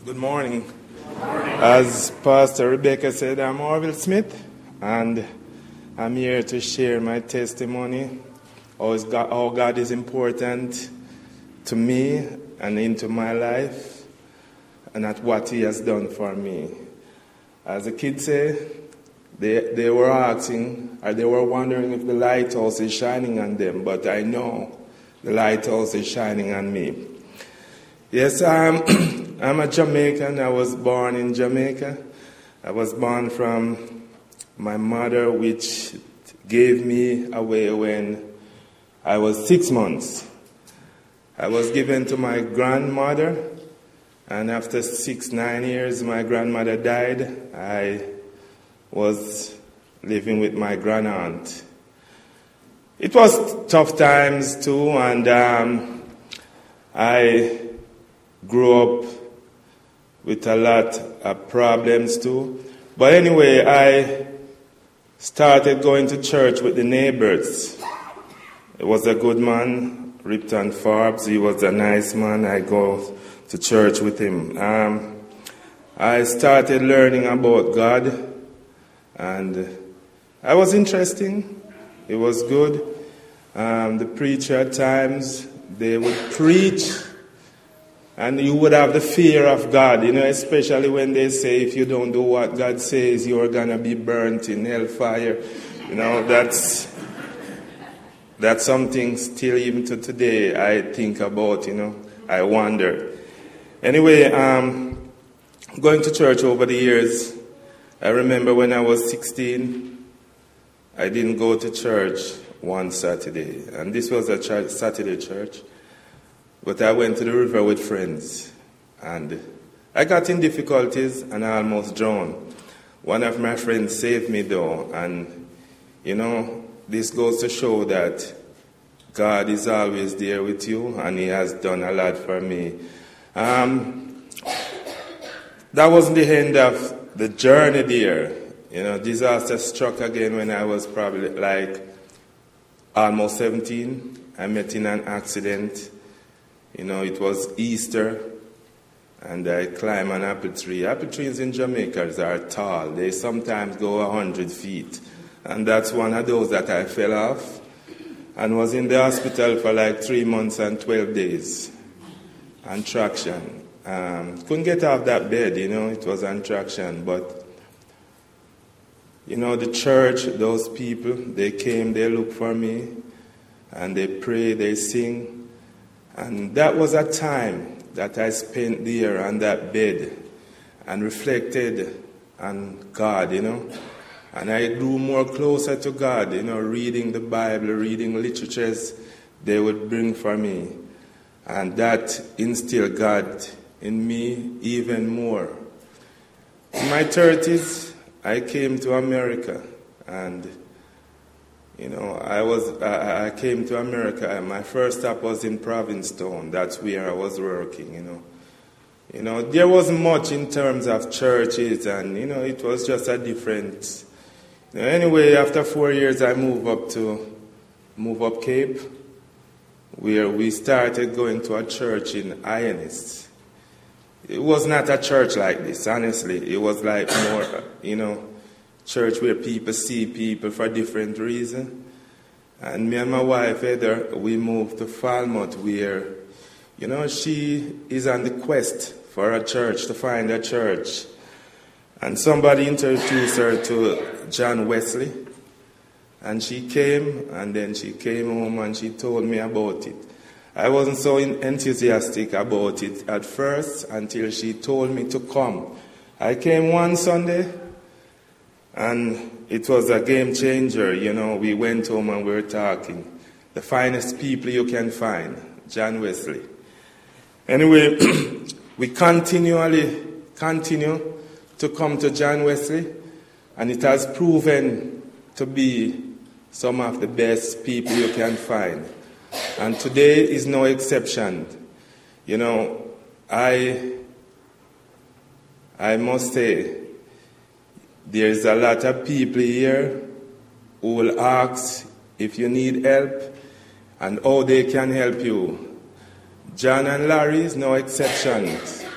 Good morning. As Pastor Rebecca said, I'm Orville Smith, and I'm here to share my testimony, how God is important to me and into my life, and at what He has done for me. As the kids say, they were asking, or they were wondering if the lighthouse is shining on them, but I know the lighthouse is shining on me. Yes, I'm a Jamaican. I was born in Jamaica. I was born from my mother, which gave me away when I was 6 months. I was given to my grandmother, and after 9 years, my grandmother died. I was living with my grandaunt. It was tough times too, and I grew up with a lot of problems too. But anyway, I started going to church with the neighbors. It was a good man, Ripton Forbes. He was a nice man. I go to church with him. I started learning about God, and I was interesting. It was good. The preacher at times, they would preach, and you would have the fear of God, especially when they say if you don't do what God says, you're going to be burnt in hellfire. That's something still even to today I think about, I wonder. Anyway, going to church over the years, I remember when I was 16, I didn't go to church one Saturday, and this was a Saturday church. But I went to the river with friends, and I got in difficulties, and I almost drowned. One of my friends saved me, though, and, this goes to show that God is always there with you, and He has done a lot for me. That wasn't the end of the journey there. Disaster struck again when I was probably almost 17. I met in an accident. It was Easter, and I climbed an apple tree. Apple trees in Jamaica are tall. They sometimes go 100 feet. And that's one of those that I fell off and was in the hospital for 3 months and 12 days. On traction. Couldn't get off that bed, it was on traction. But, the church, those people, they came, they looked for me, and they pray, they sing. And that was a time that I spent there on that bed and reflected on God, And I grew more closer to God, reading the Bible, reading literatures they would bring for me. And that instilled God in me even more. In my 30s, I came to America, and I came to America, and my first stop was in Provincetown. That's where I was working, There wasn't much in terms of churches, and, it was just a different. Anyway, after 4 years, I moved up Cape, where we started going to a church in Ionis. It was not a church like this, honestly. It was more, church where people see people for different reasons. And me and my wife, Heather, we moved to Falmouth, where, she is on the quest for a church, to find a church. And somebody introduced her to John Wesley. And she came, and then she came home and she told me about it. I wasn't so enthusiastic about it at first until she told me to come. I came one Sunday, and it was a game changer. We went home and we were talking. The finest people you can find, John Wesley. Anyway, we continue to come to John Wesley, and it has proven to be some of the best people you can find. And today is no exception. I must say, there's a lot of people here who will ask if you need help and how they can help you. John and Larry is no exception.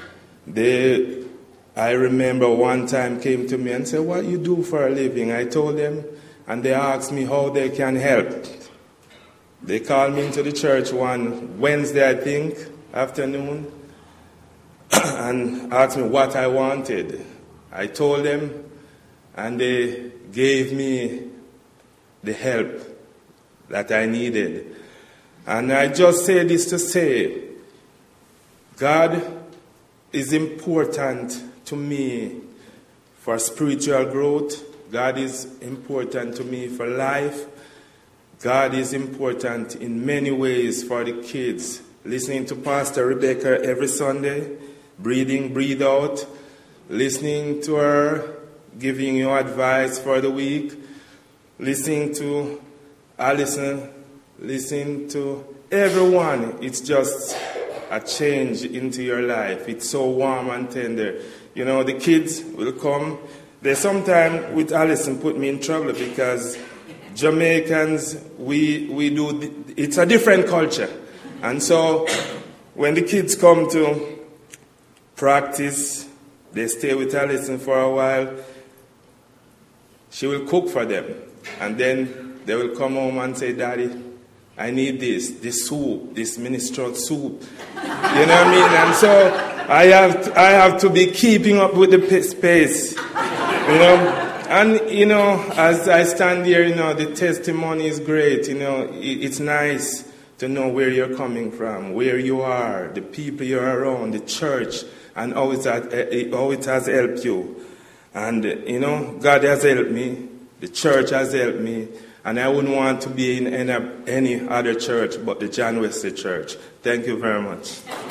I remember one time came to me and said, "What you do for a living?" I told them, and they asked me how they can help. They called me into the church one Wednesday, I think, afternoon, and asked me what I wanted. I told them, and they gave me the help that I needed. And I just say this to say, God is important to me for spiritual growth. God is important to me for life. God is important in many ways for the kids. Listening to Pastor Rebecca every Sunday, breathe in, breathe out, listening to her, giving you advice for the week, listening to Alison, listening to everyone. It's just a change into your life. It's so warm and tender. You know, the kids will come. They sometimes, with Alison, put me in trouble because Jamaicans, we do, it's a different culture. And so when the kids come to practice, they stay with Alison for a while. She will cook for them. And then they will come home and say, "Daddy, I need this soup, this minestrone soup." You know what I mean? And so I have to be keeping up with the pace, you know. And, you know, as I stand here, you know, the testimony is great. You know, it's nice to know where you're coming from, where you are, the people you're around, the church, and how it has helped you. And, you know, God has helped me. The church has helped me. And I wouldn't want to be in any other church but the John Wesley Church. Thank you very much.